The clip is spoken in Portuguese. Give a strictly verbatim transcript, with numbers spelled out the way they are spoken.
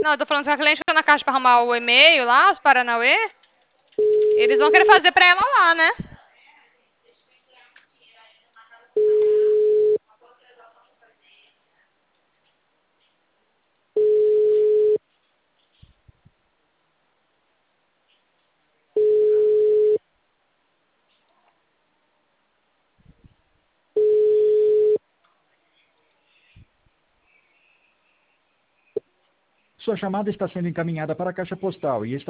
Não, eu tô falando que se a cliente for na caixa pra arrumar o e-mail lá, os Paranauê, eles vão querer fazer pra ela lá, né? Sua chamada está sendo encaminhada para a caixa postal e está